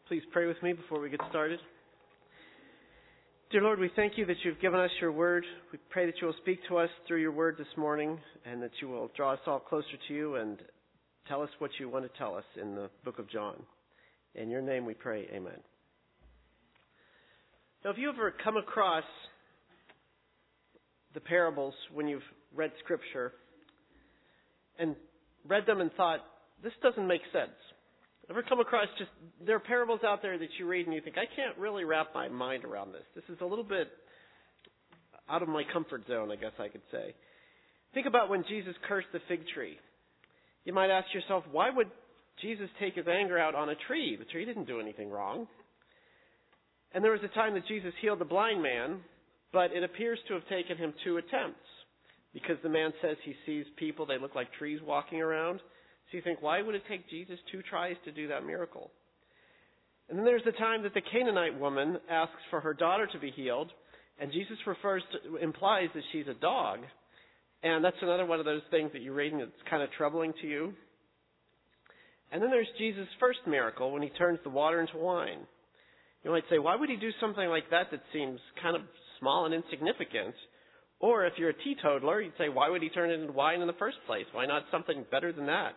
Please pray with me before we get started. Dear Lord, we thank you that you've given us your word. We pray that you will speak to us through your word this morning and that you will draw us all closer to you and tell us what you want to tell us in the book of John. In your name we pray, amen. Now, have you ever come across the parables when you've read Scripture and read them and thought, this doesn't make sense? Ever come across there are parables out there that you read and you think, I can't really wrap my mind around this. This is a little bit out of my comfort zone, I guess I could say. Think about when Jesus cursed the fig tree. You might ask yourself, why would Jesus take his anger out on a tree? The tree didn't do anything wrong. And there was a time that Jesus healed the blind man, but it appears to have taken him 2 attempts because the man says he sees people, they look like trees walking around. So you think, why would it take Jesus 2 tries to do that miracle? And then there's the time that the Canaanite woman asks for her daughter to be healed, and Jesus implies that she's a dog. And that's another one of those things that you're reading that's kind of troubling to you. And then there's Jesus' first miracle when he turns the water into wine. You might say, why would he do something like that seems kind of small and insignificant? Or if you're a teetotaler, you'd say, why would he turn it into wine in the first place? Why not something better than that?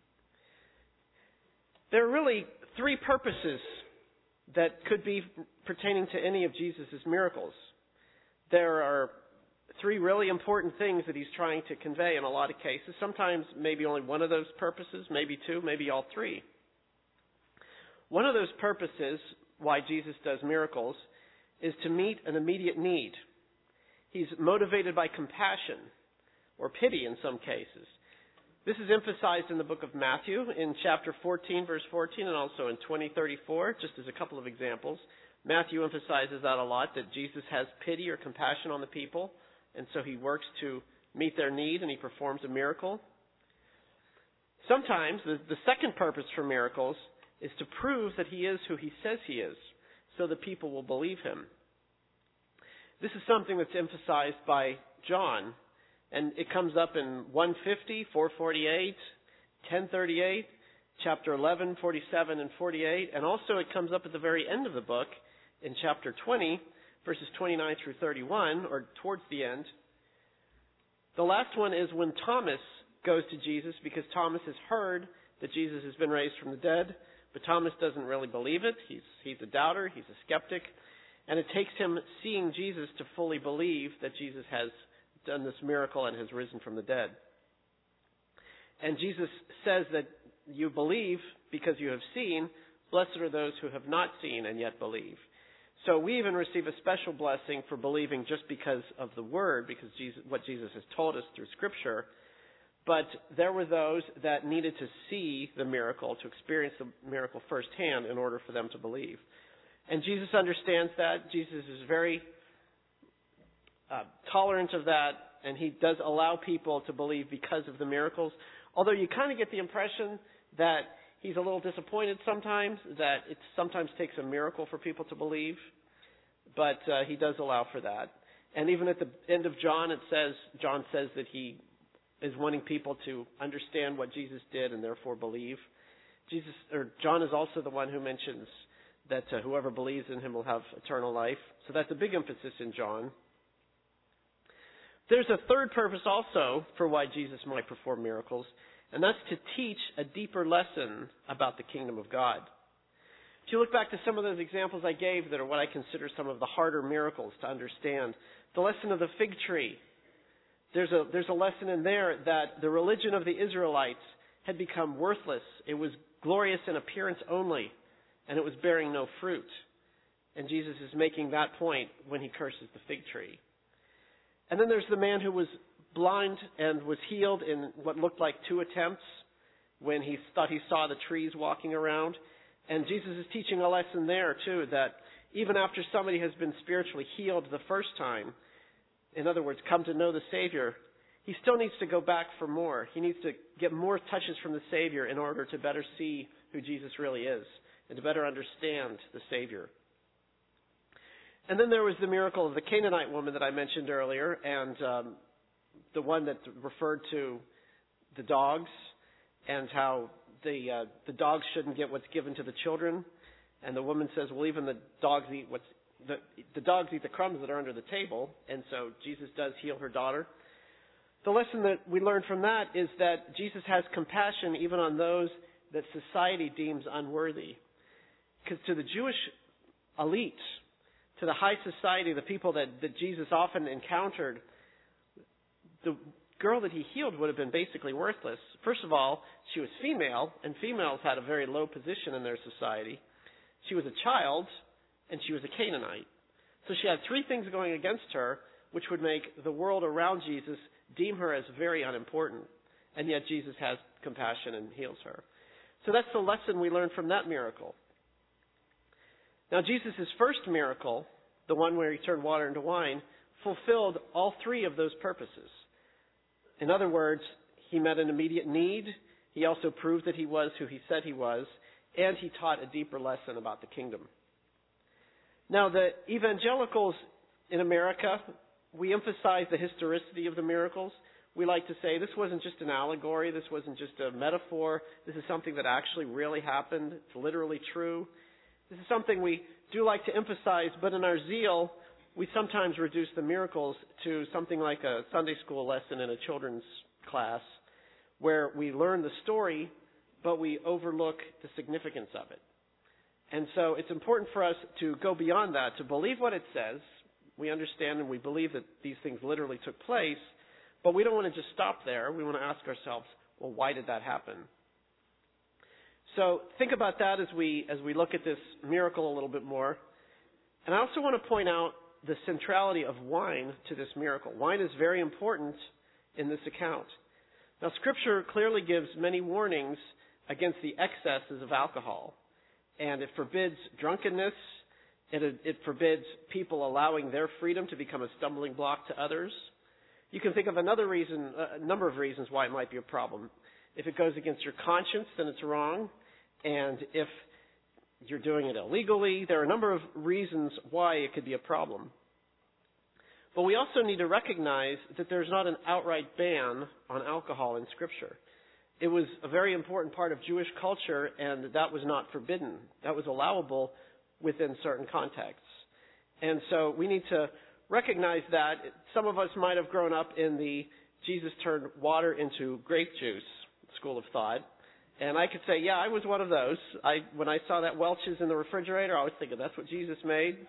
There are really 3 purposes that could be pertaining to any of Jesus' miracles. There are 3 really important things that he's trying to convey in a lot of cases. Sometimes maybe only one of those purposes, maybe 2, maybe all 3. One of those purposes why Jesus does miracles is to meet an immediate need. He's motivated by compassion or pity in some cases. This is emphasized in the book of Matthew in chapter 14, verse 14, and also in 20:34, just as a couple of examples. Matthew emphasizes that a lot, that Jesus has pity or compassion on the people, and so he works to meet their need and he performs a miracle. Sometimes the second purpose for miracles is to prove that he is who he says he is, so that people will believe him. This is something that's emphasized by John. And it comes up in 150, 448, 1038, chapter 11, 47 and 48. And also it comes up at the very end of the book in chapter 20, verses 29 through 31, or towards the end. The last one is when Thomas goes to Jesus because Thomas has heard that Jesus has been raised from the dead, but Thomas doesn't really believe it. He's a doubter. He's a skeptic. And it takes him seeing Jesus to fully believe that Jesus has done this miracle and has risen from the dead. And Jesus says that you believe because you have seen. Blessed are those who have not seen and yet believe. So we even receive a special blessing for believing just because of the Word, because what Jesus has told us through Scripture. But there were those that needed to see the miracle, to experience the miracle firsthand in order for them to believe. And Jesus understands that. Jesus is very tolerant of that, and he does allow people to believe because of the miracles. Although you kind of get the impression that he's a little disappointed sometimes, that it sometimes takes a miracle for people to believe. But he does allow for that. And even at the end of John, John says that he is wanting people to understand what Jesus did and therefore believe. John is also the one who mentions that whoever believes in him will have eternal life. So that's a big emphasis in John. There's a third purpose also for why Jesus might perform miracles, and that's to teach a deeper lesson about the kingdom of God. If you look back to some of those examples I gave that are what I consider some of the harder miracles to understand, the lesson of the fig tree, there's a lesson in there that the religion of the Israelites had become worthless. It was glorious in appearance only, and it was bearing no fruit. And Jesus is making that point when he curses the fig tree. And then there's the man who was blind and was healed in what looked like 2 attempts when he thought he saw the trees walking around. And Jesus is teaching a lesson there too, that even after somebody has been spiritually healed the first time, in other words, come to know the Savior, he still needs to go back for more. He needs to get more touches from the Savior in order to better see who Jesus really is and to better understand the Savior. And then there was the miracle of the Canaanite woman that I mentioned earlier, and the one that referred to the dogs and how the dogs shouldn't get what's given to the children. And the woman says, well, even the dogs eat the dogs eat the crumbs that are under the table. And so Jesus does heal her daughter. The lesson that we learn from that is that Jesus has compassion even on those that society deems unworthy. Because to the Jewish elite, to the high society, the people that Jesus often encountered, the girl that he healed would have been basically worthless. First of all, she was female, and females had a very low position in their society. She was a child, and she was a Canaanite. So she had three things going against her, which would make the world around Jesus deem her as very unimportant. And yet Jesus has compassion and heals her. So that's the lesson we learn from that miracle. Now, Jesus' first miracle, the one where he turned water into wine, fulfilled all three of those purposes. In other words, he met an immediate need. He also proved that he was who he said he was. And he taught a deeper lesson about the kingdom. Now, the evangelicals in America, we emphasize the historicity of the miracles. We like to say this wasn't just an allegory. This wasn't just a metaphor. This is something that actually really happened. It's literally true. This is something we do like to emphasize, but in our zeal, we sometimes reduce the miracles to something like a Sunday school lesson in a children's class where we learn the story, but we overlook the significance of it. And so it's important for us to go beyond that, to believe what it says. We understand and we believe that these things literally took place, but we don't want to just stop there. We want to ask ourselves, well, why did that happen? So think about that as we look at this miracle a little bit more. And I also want to point out the centrality of wine to this miracle. Wine is very important in this account. Now, Scripture clearly gives many warnings against the excesses of alcohol. And it forbids drunkenness. It forbids people allowing their freedom to become a stumbling block to others. You can think of another reason, a number of reasons why it might be a problem. If it goes against your conscience, then it's wrong. And if you're doing it illegally, there are a number of reasons why it could be a problem. But we also need to recognize that there's not an outright ban on alcohol in Scripture. It was a very important part of Jewish culture, and that was not forbidden. That was allowable within certain contexts. And so we need to recognize that. Some of us might have grown up in the Jesus turned water into grape juice school of thought. And I could say, yeah, I was one of those. When I saw that Welch's in the refrigerator, I was thinking that's what Jesus made.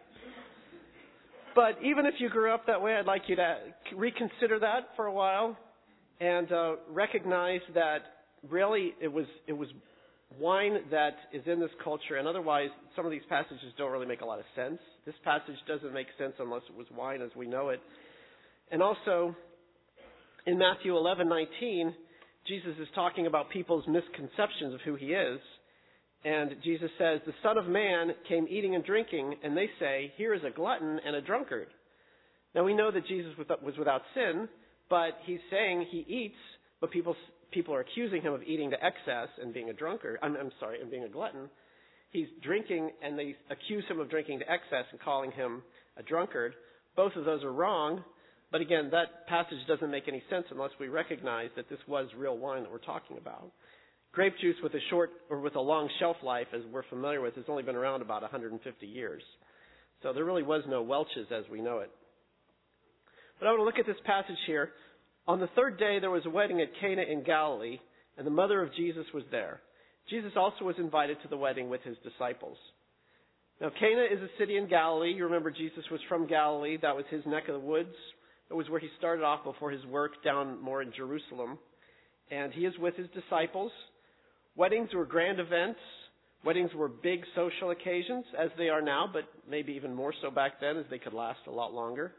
But even if you grew up that way, I'd like you to reconsider that for a while and recognize that really it was wine that is in this culture. And otherwise, some of these passages don't really make a lot of sense. This passage doesn't make sense unless it was wine as we know it. And also, in Matthew 11:19, Jesus is talking about people's misconceptions of who he is. And Jesus says, the Son of Man came eating and drinking, and they say, here is a glutton and a drunkard. Now we know that Jesus was without sin, but he's saying he eats, but people are accusing him of eating to excess and being a drunkard. And being a glutton. He's drinking, and they accuse him of drinking to excess and calling him a drunkard. Both of those are wrong. But again, that passage doesn't make any sense unless we recognize that this was real wine that we're talking about. Grape juice with a long shelf life, as we're familiar with, has only been around about 150 years. So there really was no Welch's as we know it. But I want to look at this passage here. On the third day, there was a wedding at Cana in Galilee, and the mother of Jesus was there. Jesus also was invited to the wedding with his disciples. Now, Cana is a city in Galilee. You remember Jesus was from Galilee. That was his neck of the woods. It was where he started off before his work down more in Jerusalem. And he is with his disciples. Weddings were grand events. Weddings were big social occasions, as they are now, but maybe even more so back then, as they could last a lot longer.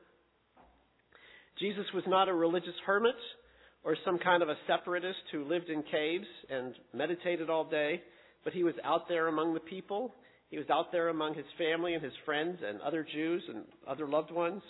Jesus was not a religious hermit or some kind of a separatist who lived in caves and meditated all day, but he was out there among the people. He was out there among his family and his friends and other Jews and other loved ones.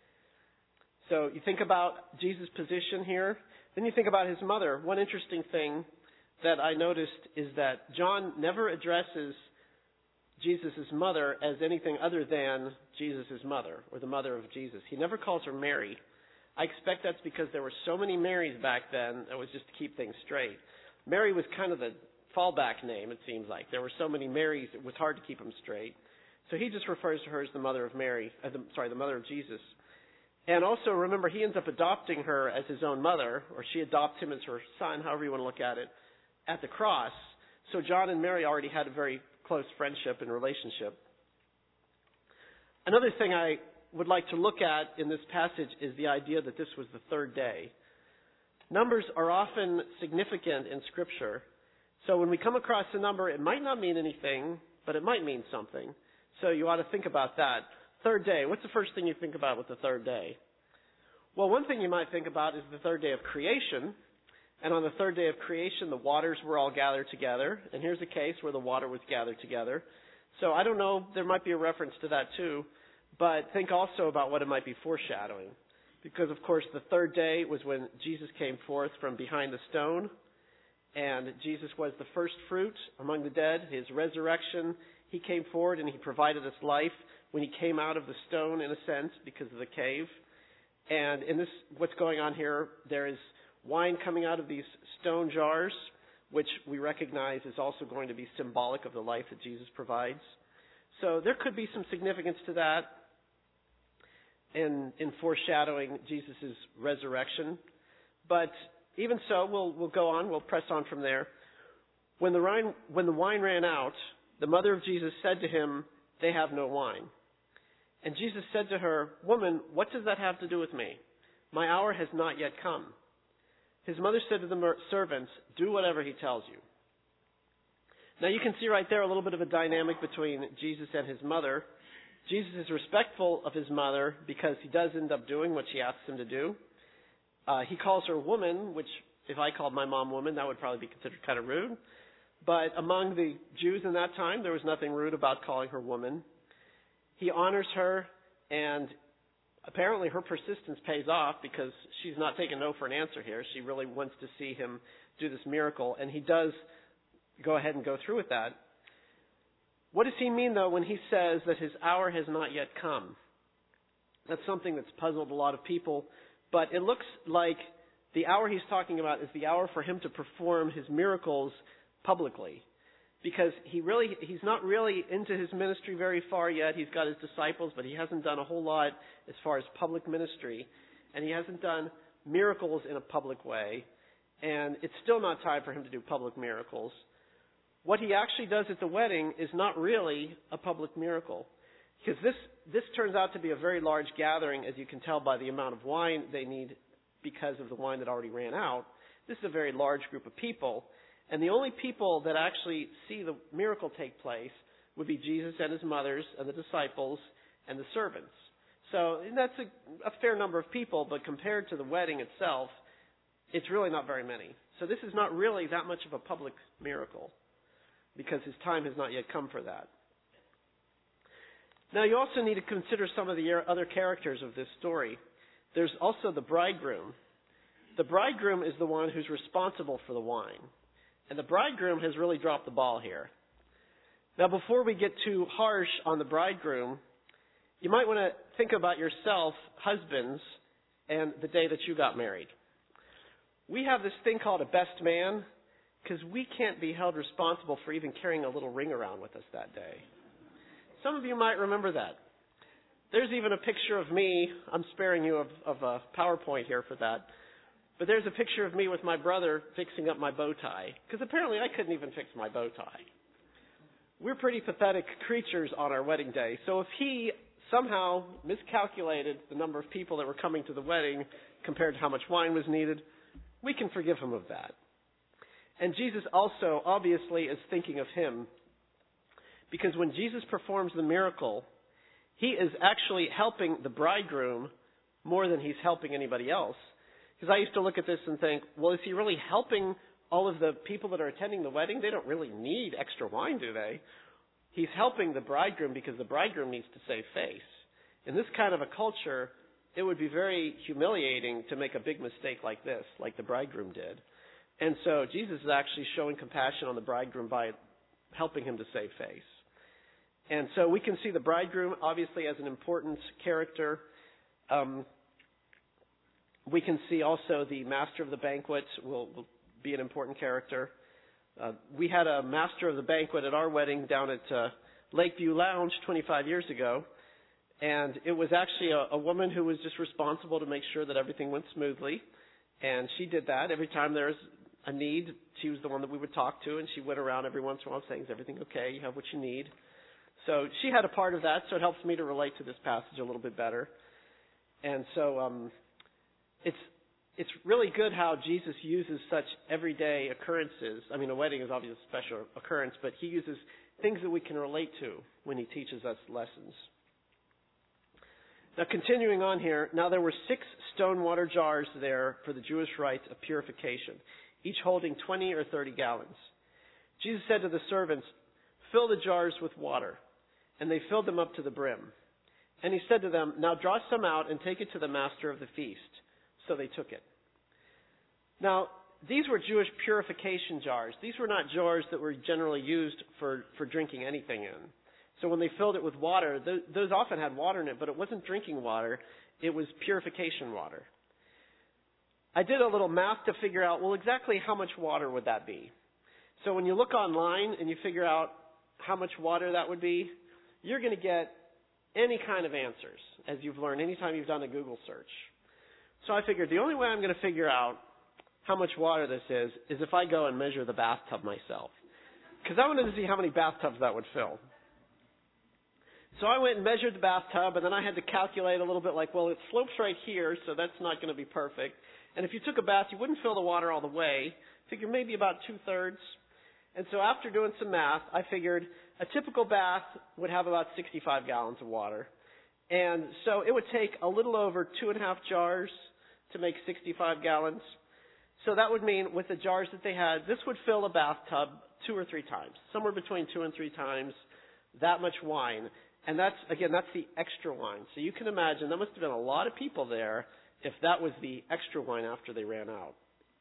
So you think about Jesus' position here. Then you think about his mother. One interesting thing that I noticed is that John never addresses Jesus' mother as anything other than Jesus' mother or the mother of Jesus. He never calls her Mary. I expect that's because there were so many Marys back then, it was just to keep things straight. Mary was kind of the fallback name, it seems like. There were so many Marys, it was hard to keep them straight. So he just refers to her as the mother of Mary, the mother of Jesus. And also, remember, he ends up adopting her as his own mother, or she adopts him as her son, however you want to look at it, at the cross. So John and Mary already had a very close friendship and relationship. Another thing I would like to look at in this passage is the idea that this was the third day. Numbers are often significant in Scripture. So when we come across a number, it might not mean anything, but it might mean something. So you ought to think about that. Third day. What's the first thing you think about with the third day? Well, one thing you might think about is the third day of creation. And on the third day of creation, the waters were all gathered together. And here's a case where the water was gathered together. So I don't know, there might be a reference to that too. But think also about what it might be foreshadowing. Because, of course, the third day was when Jesus came forth from behind the stone. And Jesus was the first fruit among the dead. His resurrection, he came forward and he provided us life when he came out of the stone, in a sense, because of the cave. And in this, what's going on here, there is wine coming out of these stone jars, which we recognize is also going to be symbolic of the life that Jesus provides. So there could be some significance to that in foreshadowing Jesus' resurrection. But even so, we'll go on, we'll press on from there. When the wine ran out, the mother of Jesus said to him, "They have no wine." And Jesus said to her, "Woman, what does that have to do with me? My hour has not yet come." His mother said to the servants, "Do whatever he tells you." Now you can see right there a little bit of a dynamic between Jesus and his mother. Jesus is respectful of his mother because he does end up doing what she asks him to do. He calls her woman, which if I called my mom woman, that would probably be considered kind of rude. But among the Jews in that time, there was nothing rude about calling her woman. He honors her, and apparently her persistence pays off because she's not taking no for an answer here. She really wants to see him do this miracle, and he does go ahead and go through with that. What does he mean, though, when he says that his hour has not yet come? That's something that's puzzled a lot of people, but it looks like the hour he's talking about is the hour for him to perform his miracles publicly. Because he's not really into his ministry very far yet. He's got his disciples, but he hasn't done a whole lot as far as public ministry. And he hasn't done miracles in a public way. And it's still not time for him to do public miracles. What he actually does at the wedding is not really a public miracle. Because this turns out to be a very large gathering, as you can tell by the amount of wine they need because of the wine that already ran out. This is a very large group of people. And the only people that actually see the miracle take place would be Jesus and his mothers and the disciples and the servants. So that's a fair number of people, but compared to the wedding itself, it's really not very many. So this is not really that much of a public miracle because his time has not yet come for that. Now you also need to consider some of the other characters of this story. There's also the bridegroom. The bridegroom is the one who's responsible for the wine. And the bridegroom has really dropped the ball here. Now, before we get too harsh on the bridegroom, you might want to think about yourself, husbands, and the day that you got married. We have this thing called a best man because we can't be held responsible for even carrying a little ring around with us that day. Some of you might remember that. There's even a picture of me. I'm sparing you of a PowerPoint here for that. But there's a picture of me with my brother fixing up my bow tie, because apparently I couldn't even fix my bow tie. We're pretty pathetic creatures on our wedding day. So if he somehow miscalculated the number of people that were coming to the wedding compared to how much wine was needed, we can forgive him of that. And Jesus also obviously is thinking of him, because when Jesus performs the miracle, he is actually helping the bridegroom more than he's helping anybody else. Because I used to look at this and think, well, is he really helping all of the people that are attending the wedding? They don't really need extra wine, do they? He's helping the bridegroom because the bridegroom needs to save face. In this kind of a culture, it would be very humiliating to make a big mistake like this, like the bridegroom did. And so Jesus is actually showing compassion on the bridegroom by helping him to save face. And so we can see the bridegroom obviously as an important character. We can see also the master of the banquet will be an important character. We had a master of the banquet at our wedding down at Lakeview Lounge 25 years ago, and it was actually a woman who was just responsible to make sure that everything went smoothly, and she did that. Every time there was a need, she was the one that we would talk to, and she went around every once in a while saying, "Is everything okay? You have what you need?" So she had a part of that, so it helps me to relate to this passage a little bit better. And so it's really good how Jesus uses such everyday occurrences. I mean, a wedding is obviously a special occurrence, but he uses things that we can relate to when he teaches us lessons. Now, continuing on here, now there were 6 stone water jars there for the Jewish rites of purification, each holding 20 or 30 gallons. Jesus said to the servants, "Fill the jars with water." And they filled them up to the brim. And he said to them, "Now draw some out and take it to the master of the feast." So they took it. Now, these were Jewish purification jars. These were not jars that were generally used for drinking anything in. So when they filled it with water, those often had water in it, but it wasn't drinking water. It was purification water. I did a little math to figure out, well, exactly how much water would that be? So when you look online and you figure out how much water that would be, you're going to get any kind of answers, as you've learned anytime you've done a Google search. So I figured the only way I'm going to figure out how much water this is if I go and measure the bathtub myself. Because I wanted to see how many bathtubs that would fill. So I went and measured the bathtub, and then I had to calculate a little bit like, well, it slopes right here, so that's not going to be perfect. And if you took a bath, you wouldn't fill the water all the way. Figure maybe about 2/3. And so after doing some math, I figured a typical bath would have about 65 gallons of water. And so it would take a little over 2.5 jars to make 65 gallons. So that would mean with the jars that they had, this would fill a bathtub 2 or 3 times, somewhere between 2 and 3 times that much wine. And that's the extra wine. So you can imagine there must have been a lot of people there if that was the extra wine after they ran out.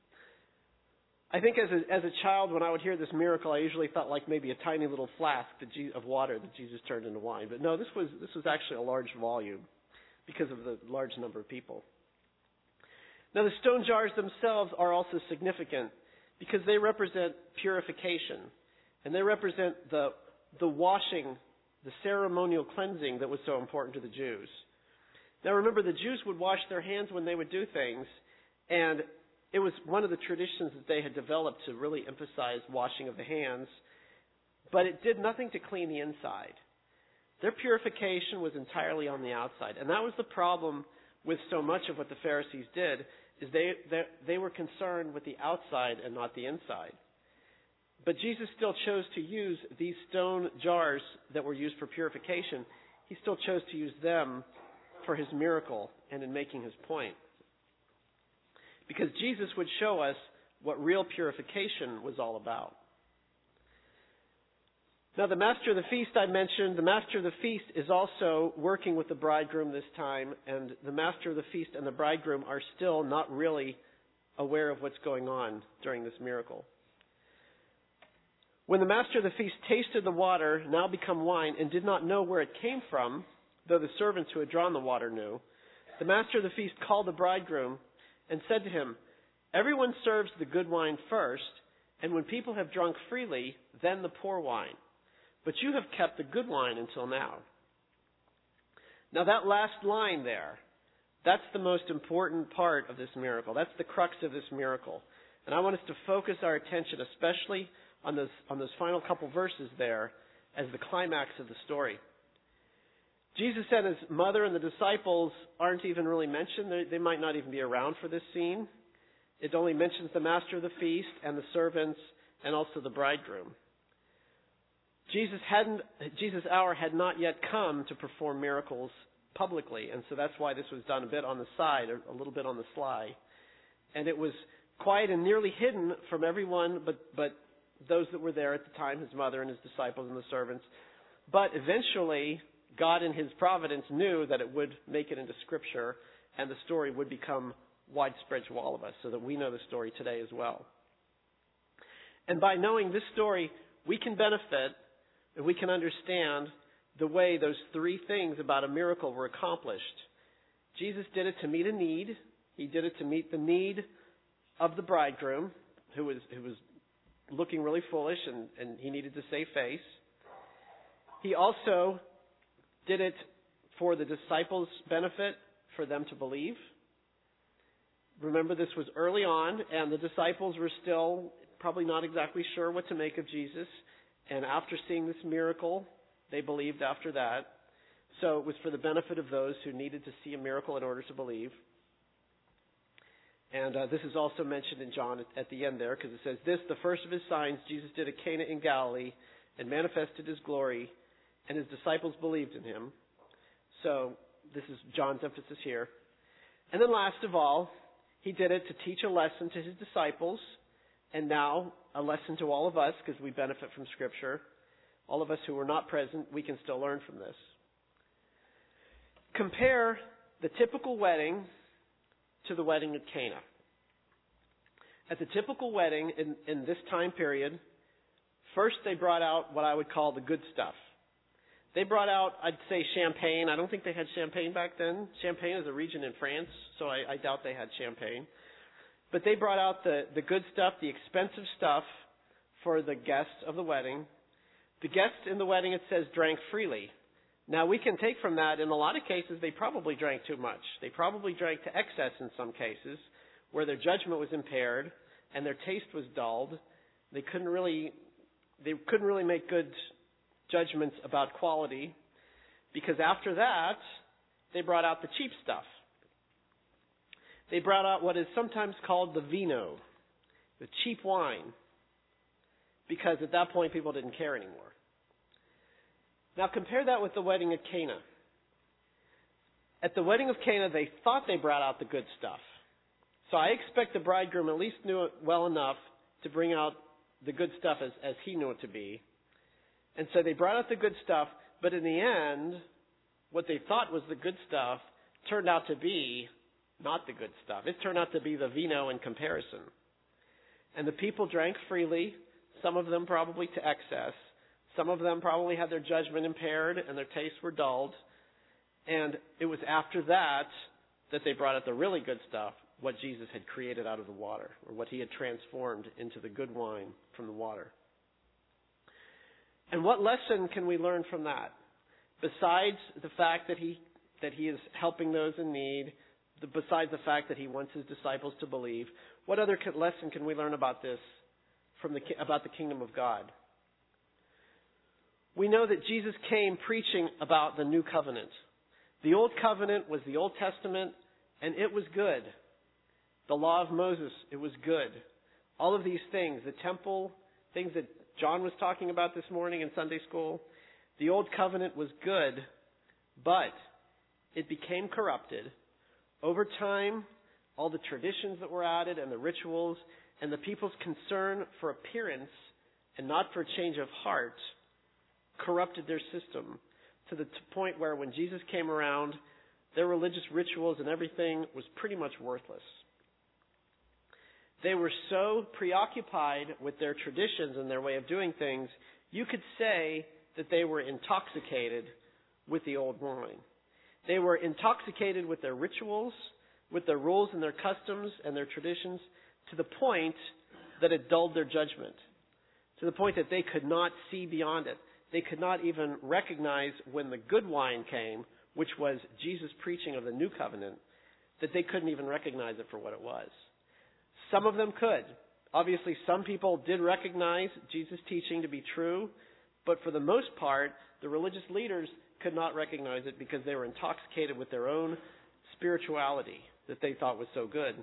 I think as a child, when I would hear this miracle, I usually thought like maybe a tiny little flask of water that Jesus turned into wine. But no, this was actually a large volume because of the large number of people. Now, the stone jars themselves are also significant because they represent purification, and they represent the washing, the ceremonial cleansing that was so important to the Jews. Now, remember, the Jews would wash their hands when they would do things, and it was one of the traditions that they had developed to really emphasize washing of the hands, but it did nothing to clean the inside. Their purification was entirely on the outside, and that was the problem with so much of what the Pharisees did, is they were concerned with the outside and not the inside. But Jesus still chose to use these stone jars that were used for purification. He still chose to use them for his miracle and in making his point. Because Jesus would show us what real purification was all about. Now, the master of the feast I mentioned, the master of the feast is also working with the bridegroom this time, and the master of the feast and the bridegroom are still not really aware of what's going on during this miracle. When the master of the feast tasted the water, now become wine, and did not know where it came from, though the servants who had drawn the water knew, the master of the feast called the bridegroom and said to him, "Everyone serves the good wine first, and when people have drunk freely, then the poor wine. But you have kept the good wine until now." Now that last line there, that's the most important part of this miracle. That's the crux of this miracle. And I want us to focus our attention especially on those final couple verses there as the climax of the story. Jesus and his mother and the disciples aren't even really mentioned. They might not even be around for this scene. It only mentions the master of the feast and the servants and also the bridegroom. Jesus' hour had not yet come to perform miracles publicly, and so that's why this was done a bit on the side, a little bit on the sly. And it was quiet and nearly hidden from everyone but those that were there at the time, his mother and his disciples and the servants. But eventually, God in his providence knew that it would make it into Scripture, and the story would become widespread to all of us, so that we know the story today as well. And by knowing this story, we can benefit, and we can understand the way those 3 things about a miracle were accomplished. Jesus did it to meet a need. He did it to meet the need of the bridegroom, who was looking really foolish and he needed to save face. He also did it for the disciples' benefit, for them to believe. Remember, this was early on, and the disciples were still probably not exactly sure what to make of Jesus. And after seeing this miracle, they believed after that. So it was for the benefit of those who needed to see a miracle in order to believe. And this is also mentioned in John at the end there, because it says, "This, the first of his signs, Jesus did at Cana in Galilee, and manifested his glory, and his disciples believed in him." So this is John's emphasis here. And then last of all, he did it to teach a lesson to his disciples, and now a lesson to all of us, because we benefit from Scripture. All of us who were not present, we can still learn from this. Compare the typical wedding to the wedding at Cana. At the typical wedding in this time period, first they brought out what I would call the good stuff. They brought out, I'd say, champagne. I don't think they had champagne back then. Champagne is a region in France, so I doubt they had champagne. But they brought out the good stuff, the expensive stuff for the guests of the wedding. The guests in the wedding, it says, drank freely. Now, we can take from that, in a lot of cases, they probably drank too much. They probably drank to excess in some cases, where their judgment was impaired and their taste was dulled. They couldn't really make good judgments about quality, because after that, they brought out the cheap stuff. They brought out what is sometimes called the vino, the cheap wine, because at that point, people didn't care anymore. Now compare that with the wedding at Cana. At the wedding of Cana, they thought they brought out the good stuff. So I expect the bridegroom at least knew it well enough to bring out the good stuff as he knew it to be. And so they brought out the good stuff, but in the end, what they thought was the good stuff turned out to be not the good stuff. It turned out to be the vino in comparison. And the people drank freely, some of them probably to excess. Some of them probably had their judgment impaired and their tastes were dulled. And it was after that they brought out the really good stuff, what Jesus had created out of the water, or what he had transformed into the good wine from the water. And what lesson can we learn from that? Besides the fact that he is helping those in need, besides the fact that he wants his disciples to believe, what other lesson can we learn about this, about the kingdom of God? We know that Jesus came preaching about the new covenant. The old covenant was the Old Testament, and it was good. The law of Moses, it was good. All of these things, the temple, things that John was talking about this morning in Sunday school, the old covenant was good, but it became corrupted. Over time, all the traditions that were added and the rituals and the people's concern for appearance and not for a change of heart corrupted their system to the point where when Jesus came around, their religious rituals and everything was pretty much worthless. They were so preoccupied with their traditions and their way of doing things, you could say that they were intoxicated with the old wine. They were intoxicated with their rituals, with their rules and their customs and their traditions, to the point that it dulled their judgment, to the point that they could not see beyond it. They could not even recognize when the good wine came, which was Jesus' preaching of the new covenant, that they couldn't even recognize it for what it was. Some of them could. Obviously, some people did recognize Jesus' teaching to be true, but for the most part, the religious leaders could not recognize it because they were intoxicated with their own spirituality that they thought was so good.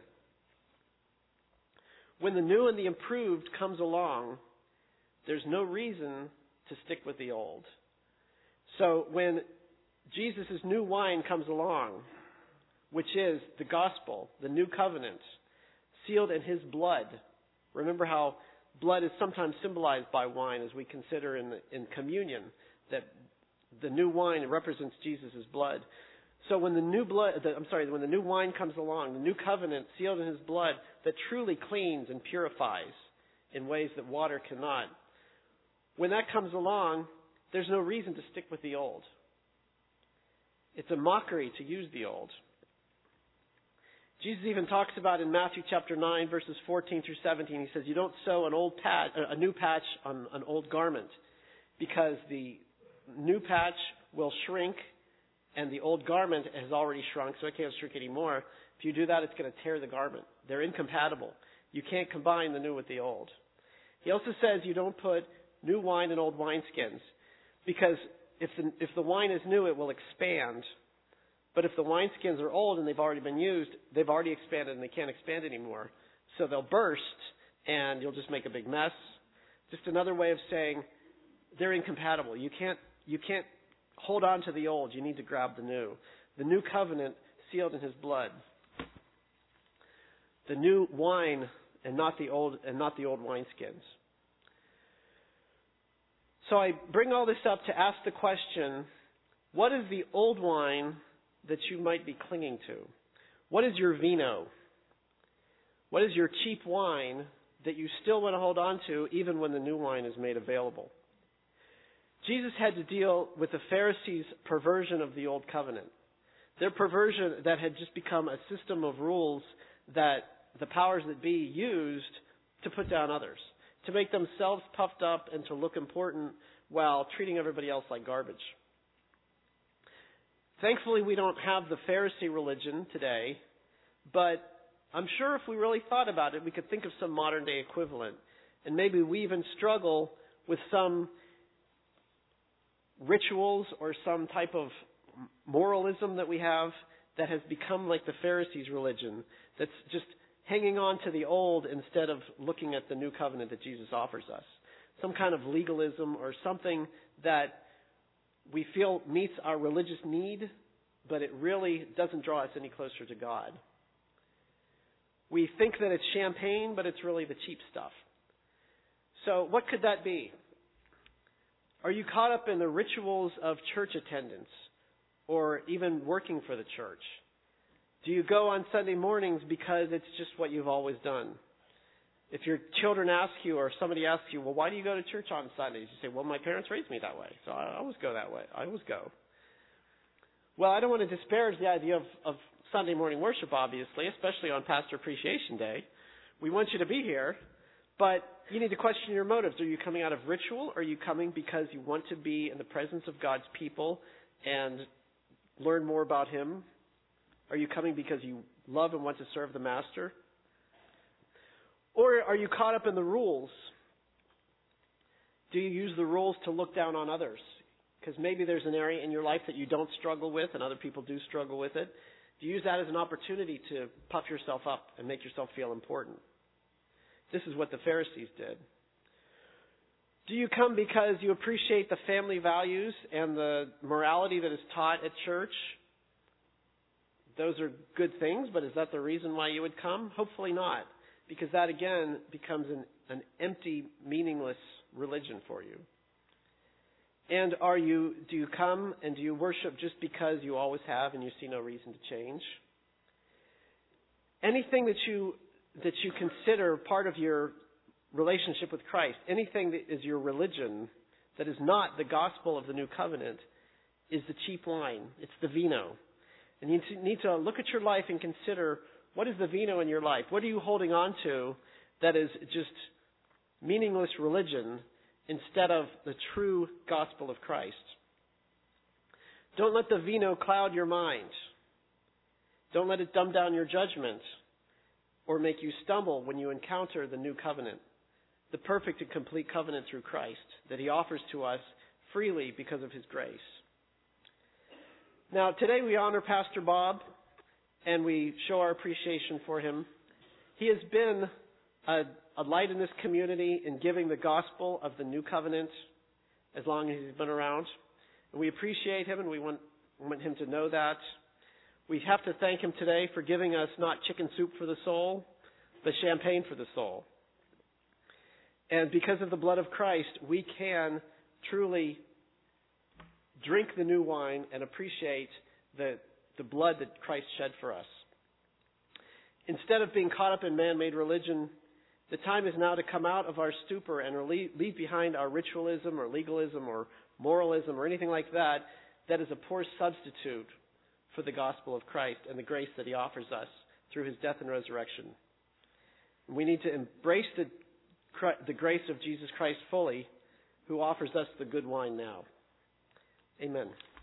When the new and the improved comes along, there's no reason to stick with the old. So when Jesus' new wine comes along, which is the gospel, the new covenant, sealed in his blood. Remember how blood is sometimes symbolized by wine, as we consider in communion, that the new wine represents Jesus' blood. So when the new wine comes along, the new covenant sealed in his blood that truly cleans and purifies in ways that water cannot, when that comes along, there's no reason to stick with the old. It's a mockery to use the old. Jesus even talks about in Matthew chapter 9, verses 14 through 17, he says, you don't sew a new patch on an old garment, because the new patch will shrink and the old garment has already shrunk, so it can't shrink anymore. If you do that, it's going to tear the garment. They're incompatible. You can't combine the new with the old. He also says you don't put new wine in old wineskins, because if the wine is new, it will expand. But if the wineskins are old and they've already been used, they've already expanded and they can't expand anymore. So they'll burst and you'll just make a big mess. Just another way of saying they're incompatible. You can't hold on to the old. You need to grab the new. The new covenant sealed in his blood. The new wine and not the old wineskins. So I bring all this up to ask the question, what is the old wine that you might be clinging to? What is your vino? What is your cheap wine that you still want to hold on to even when the new wine is made available? Jesus had to deal with the Pharisees' perversion of the old covenant. Their perversion that had just become a system of rules that the powers that be used to put down others, to make themselves puffed up and to look important while treating everybody else like garbage. Thankfully, we don't have the Pharisee religion today, but I'm sure if we really thought about it, we could think of some modern day equivalent. And maybe we even struggle with some rituals or some type of moralism that we have that has become like the Pharisees' religion, that's just hanging on to the old instead of looking at the new covenant that Jesus offers us. Some kind of legalism or something that we feel meets our religious need, but it really doesn't draw us any closer to God. We think that it's champagne, but it's really the cheap stuff. So what could that be? Are you caught up in the rituals of church attendance or even working for the church? Do you go on Sunday mornings because it's just what you've always done? If your children ask you or somebody asks you, well, why do you go to church on Sundays? You say, well, my parents raised me that way, so I always go that way. I always go. Well, I don't want to disparage the idea of Sunday morning worship, obviously, especially on Pastor Appreciation Day. We want you to be here, but you need to question your motives. Are you coming out of ritual? Or are you coming because you want to be in the presence of God's people and learn more about Him? Are you coming because you love and want to serve the Master? Or are you caught up in the rules? Do you use the rules to look down on others? Because maybe there's an area in your life that you don't struggle with and other people do struggle with it. Do you use that as an opportunity to puff yourself up and make yourself feel important? This is what the Pharisees did. Do you come because you appreciate the family values and the morality that is taught at church? Those are good things, but is that the reason why you would come? Hopefully not. Because that, again, becomes an empty, meaningless religion for you. And do you come and do you worship just because you always have and you see no reason to change? Anything that you consider part of your relationship with Christ, anything that is your religion that is not the gospel of the new covenant, is the cheap wine. It's the vino. And you need to look at your life and consider, what is the vino in your life? What are you holding on to that is just meaningless religion instead of the true gospel of Christ? Don't let the vino cloud your mind. Don't let it dumb down your judgment or make you stumble when you encounter the new covenant, the perfect and complete covenant through Christ that He offers to us freely because of His grace. Now, today we honor Pastor Bob and we show our appreciation for him. He has been a light in this community in giving the gospel of the new covenant as long as he's been around. And we appreciate him and we want him to know that. We have to thank him today for giving us not chicken soup for the soul, but champagne for the soul. And because of the blood of Christ, we can truly drink the new wine and appreciate the blood that Christ shed for us. Instead of being caught up in man-made religion, the time is now to come out of our stupor and leave behind our ritualism or legalism or moralism or anything like that that is a poor substitute for the gospel of Christ and the grace that He offers us through his death and resurrection. We need to embrace the grace of Jesus Christ fully, who offers us the good wine now. Amen.